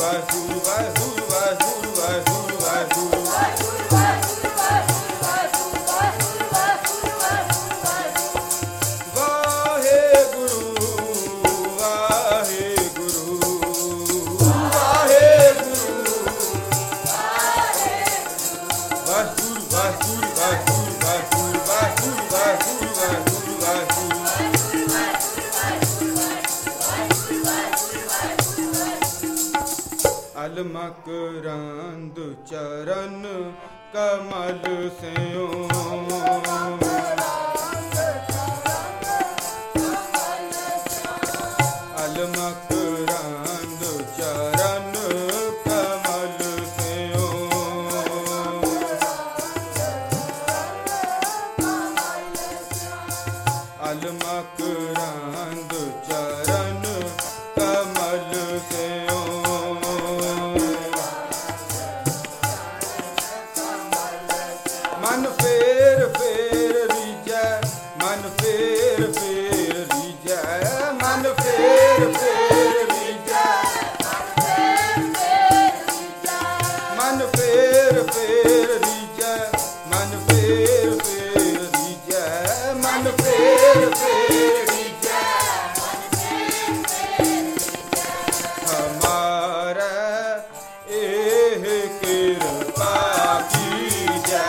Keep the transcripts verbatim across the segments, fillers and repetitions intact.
मकरंद चरण कमल स्यों अलमकरंद चरण कमल स्यों अलमकरंद चरण कमल स्यों मन फेर फेर रीजै मन फेर फेर रीजै मन फेर फेर रीजै मन फेर फेर रीजै मन फेर फेर रीजै मन फेर फेर रीजै हमारा एह कृपा कीजै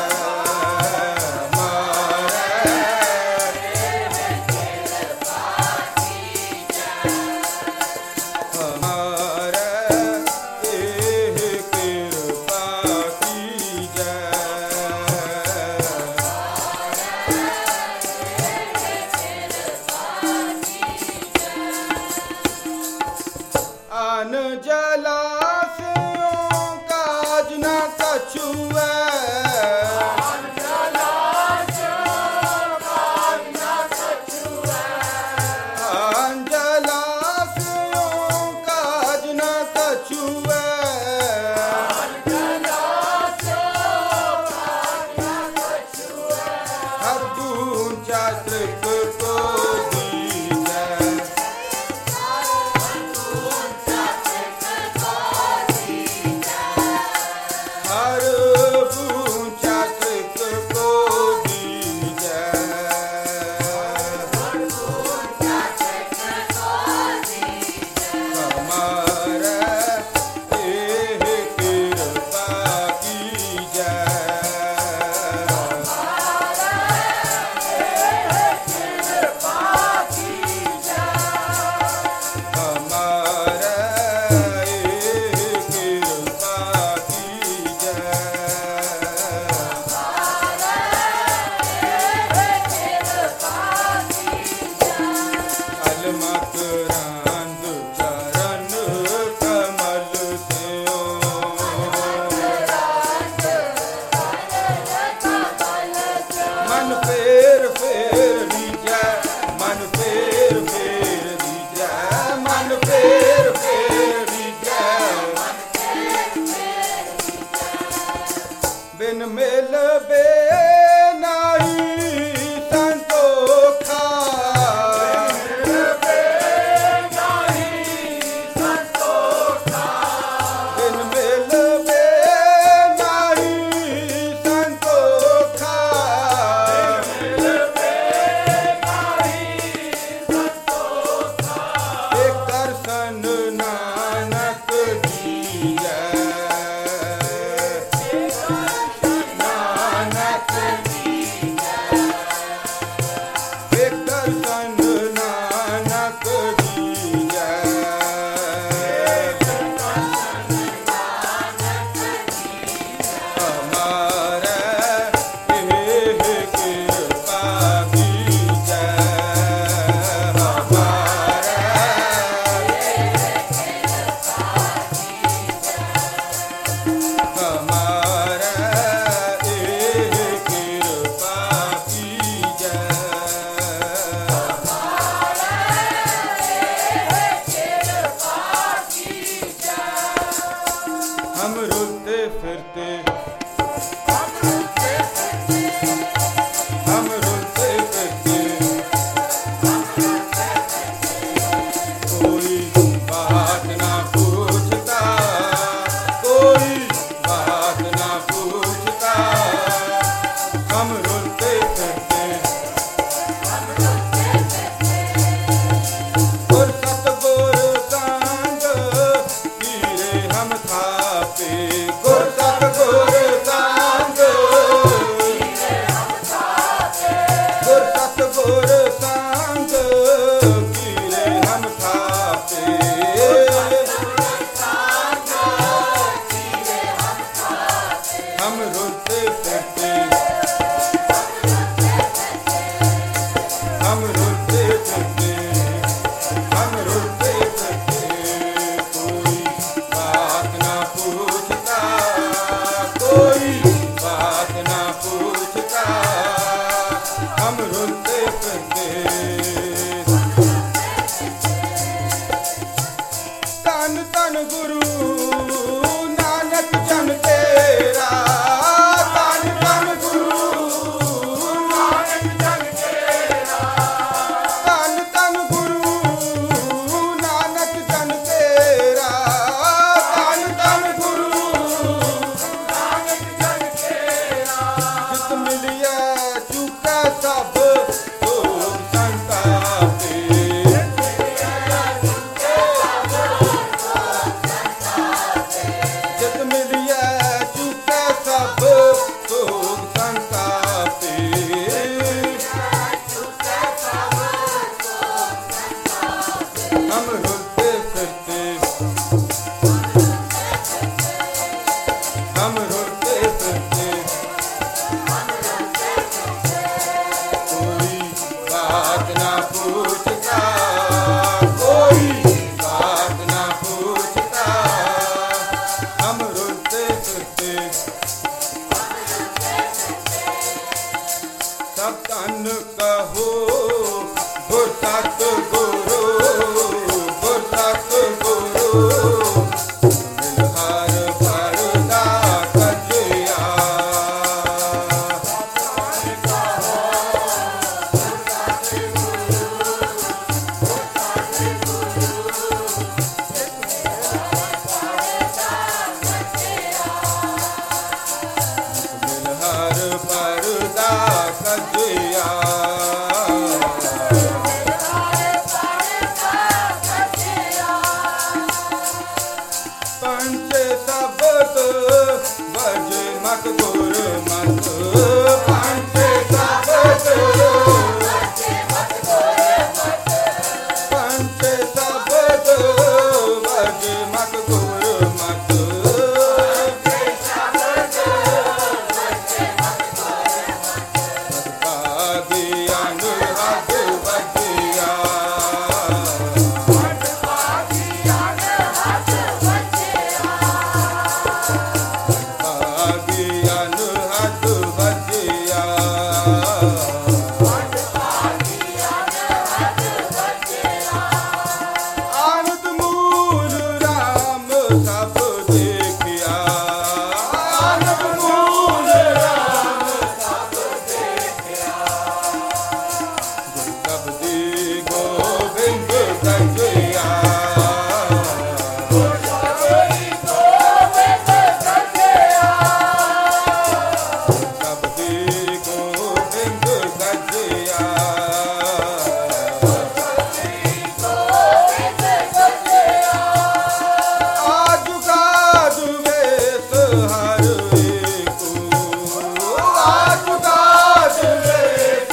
अन जलाशयों काज न कछु है अन जलाशयों काज न कछु है अन जलाशयों काज न कछु है अन जलाशयों काज न कछु है हर गूंजा तृप को बिन मेल बे नाही संतोखा बिन मेल बे नाही संतोखा एक दर्शन नानक दीजै हम रुलते फिरते हम रुलते फिरते कोई बात ना पूछता ਹਮ ਥਾਪੇ ਗੁਰ ਸਤਿਗੁਰ ਸੰਗ ਗੁਰ ਸਤਿਗੁਰ ਸੰਗ ਕੀਰੇ ਹਮ ਥਾਪੇ ਹਮ ਰੁੱਤੇ ਫਿਰਤੇ ਹਮ ਰੁੱਤੇ ਫਿਰਤੇ ਹਮ ਰੁੱਤੇ ਫਿਰਤੇ ਕੋਈ ਬਾਤ ਨਾ ਪੁੱਛਤਾ ਕੋਈ ਬਾਤ ਨਾ ਪੁੱਛਤਾ ਹਮ ਰੁੱਤੇ ਫਿਰਤੇ ਧੰਨ ਧੰਨ ਗੁਰੂ ਨਾਨਕ ਜਨ ਤੇਰਾ ਧੰਨ ਧੰਨ ਗੁਰੂ ਨਾਨਕ ਜਨ ਤੇਰਾ ਧੰਨ ਧੰਨ ਗੁਰੂ ਨਾਨਕ ਜਨ ਤੇਰਾ ਧੰਨ ਧੰਨ ਗੁਰੂ ਨਾਨਕ ਜਨ ਤੇਰਾ ਜਿਤ ਮਿਲਿਆ ਚੁਕਾ ਸਭ ਭੋਗ ਸੰਤਾਪੇ ਜਿਤ ਮਿਲਿਆ ਚੁਕਾ ਸਭ ਭੋਗ ਸੰਤਾਪੇ ਹਮ ਰੁੱਤੇ ਫਿਰਤੇ ਹਮ ਰੁੱਤੇ ਫਿਰਤੇ ਕੋਈ ਬਾਤ ਨਾ ਪੁੱਛਤਾ ਕੋਈ ਬਾਤ ਨਾ ਪੁੱਛਤਾ ਹਮ ਰੁੱਤੇ ਫਿਰਤੇ ਸਭ ਧਨ ਕਹੋ ਗੁਰ ਸਤਿਗੁਰੂ ਗੁਰ ਸਤਿਗੁਰੂ ਮਿਲ ਹਰ ਭਰਦਾ ਕਜਿਆ ਮਿਲ ਹਰ ਭਰਦਾ ਕਜਿਆ ਪੰਚ ਸ਼ਬਦ ਵਜੇ ਮਤ ਗੁਰ ਮਤ ਪੰਚ ਸ਼ਬਦ ਪੰਚ ਸ਼ਬਦ ਵਜੇ ਮਤ ਗੁਰ ਮਤ ਭਾਗਿਆਨ ਹੱਥ ਵਜਿਆ ਭਾਗਿਆਨ ਹੱਥ ਵਜਿਆ ਆਨੰਦ ਮੂਲ ਰਾਮ ਸਭ ਦੇਖਿਆ ਆਨੰਦ ਮੂਲ ਰਾਮ ਸਬਦੀ ਗੋਬਿੰਦ ਗਜਿਆ ਸਬਦੀ ਗੋਬਿੰਦ ਗਜਿਆ ਆਜੁ ਗਾਜੁ ਵੇਸ ਹਰ ਏਕੋ ਆਜੁ ਗਾਜੁ ਵੇਸ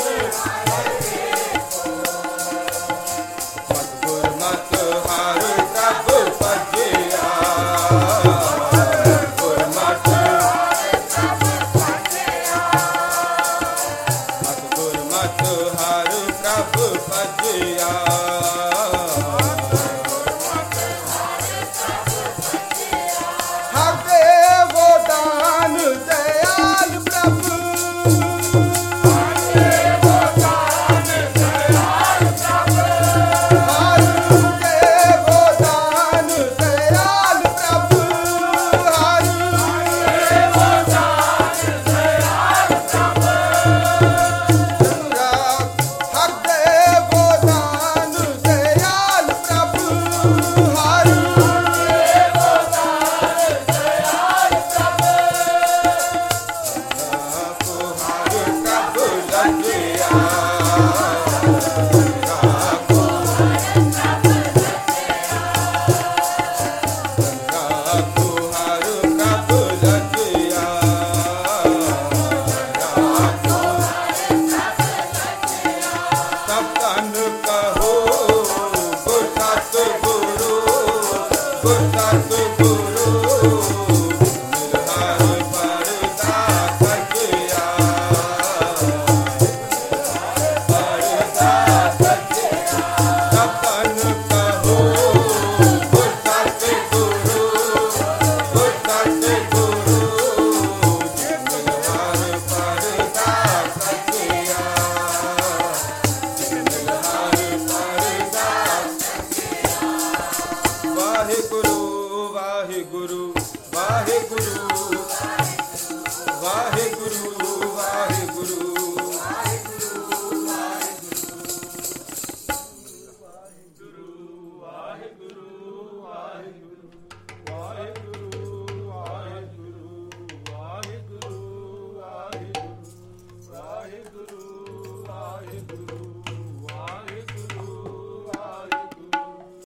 ਗੁਰ ਮਤ ਹਰ ਪ੍ਰਭ ਭਜਿਆ ਗੁਰ ਮਤ ਗੁਰ ਮਤ ਹਰ ਪ੍ਰਭ ਭਜਿਆ ਹਰ ਦੇਵੋ ਦਾਨ ਦਇਆਲ ਪ੍ਰਭ ਹਰ ਦੇਵੋ ਦਾਨ ਦਇਆਲ ਪ੍ਰਭ ਹਰ ਦੇਵੋ ਦਾਨ ਦਇਆਲ ਪ੍ਰਭ ਹਰ ਵਾਹਿਗੁਰੂ ਵਾਹਿਗੁਰੂ ਵਾਹਿਗੁਰੂ